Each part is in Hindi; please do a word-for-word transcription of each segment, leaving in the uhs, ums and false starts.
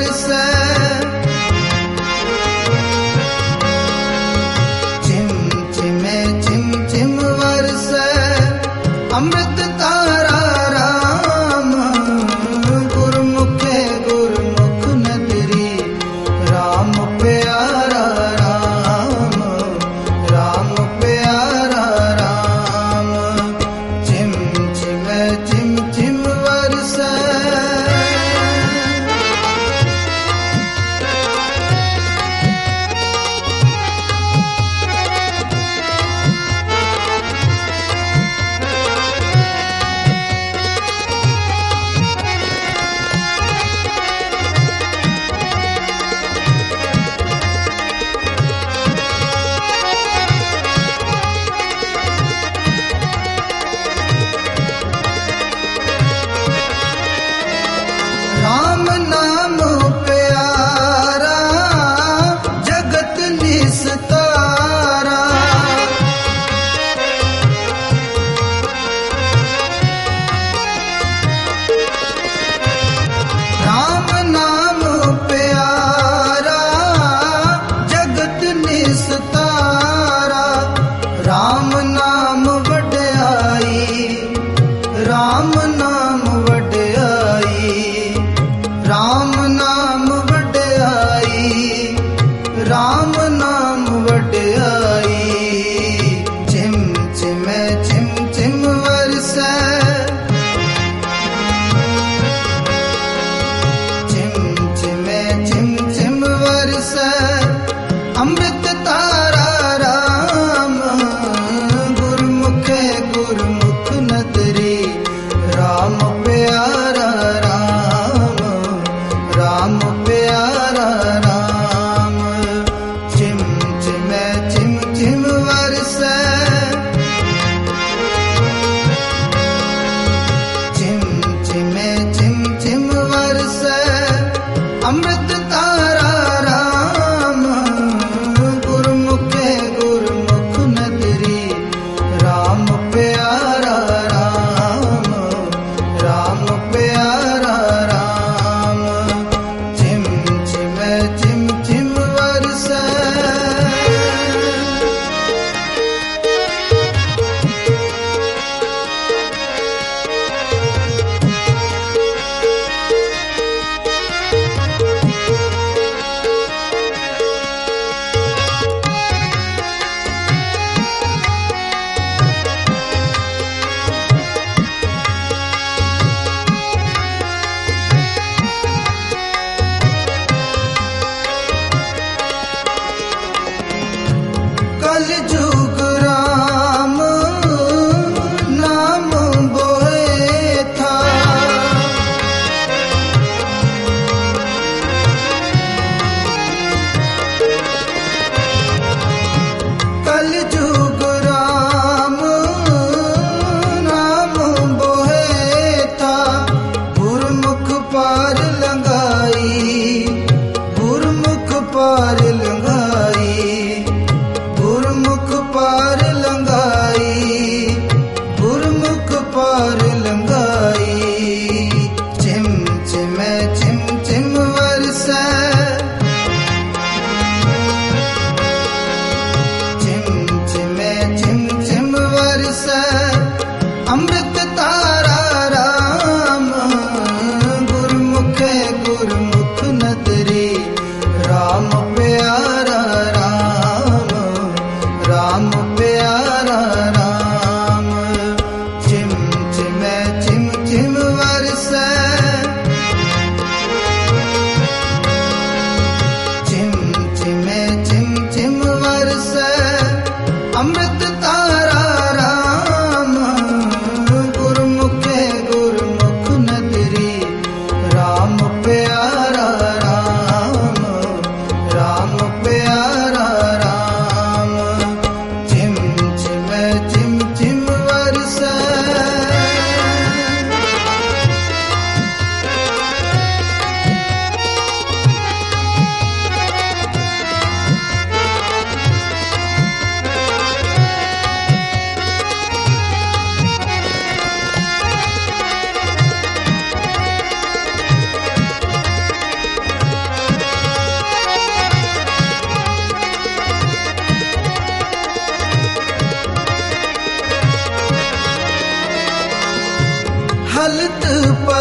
वरसै, चिम चिमे चिम चिम वरसै अमृत तारा राम, गुरमुखे गुरमुख नदरी राम प्यारा राम, राम प्यारा राम, चिम चिमे चिम चिम वरसै। राम नाम प्यारा जगत निस्तारा, राम नाम प्यारा जगत निस्तारा, राम नाम वड्याई, राम नाम वड्याई, राम नाम वड्याई, राम नाम वड्याई, चिम चिमे चिम चिम वरसै, चिम चिमे चिम चिम वरसै अमृत तारा राम, गुरमुखे गुरमुख नदरी राम प्यारा राम, राम प्यारा राम, चिम चिमे चिम चिम वरसै, चिम चिमे चिम चिम वरसै अमृत तारा राम, गुरमुखे गुरमुख नदरी राम प्यारा राम, राम प्यारा राम, चिम चिमे चिम चिम वरसै। कल जुग राम नाम बोए था, कल जुग राम नाम बोए था, गुरमुख पार लंघाई, गुरमुख पार लंघाई, गुरमुख पार लंघाई, गुरमुख पार लंघाई, चिम चिमे चिम चिम वरसै, चिम चिमे चिम चिम वरसै अमृत तारा राम, गुरमुखे गुरमुख नदरी राम प्यारा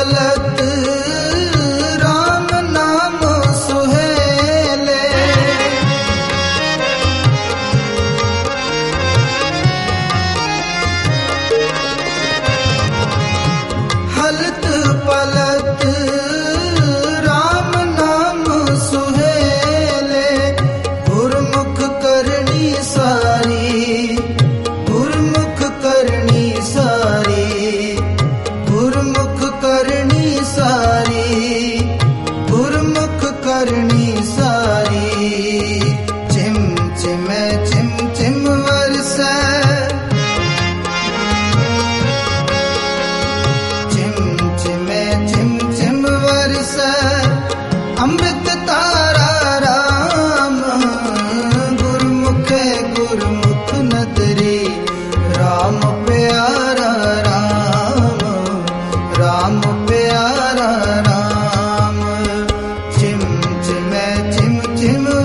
पलत राम नाम सुहेले। हलत पलत राम नाम सुहेले। गुरमुख करनी सारी, गुरमुख करनी सारी, गुरमुख करनी सारी, गुरमुख करनी सारी। चिम चिमै चिम चिम वरसै, चिम चिमै चिम चिम वरसै अमृत तारा राम। गुरमुखे गुरमुख नदरी राम प्यारा राम, राम प्यारा राम। चिम चिमै चिम चिम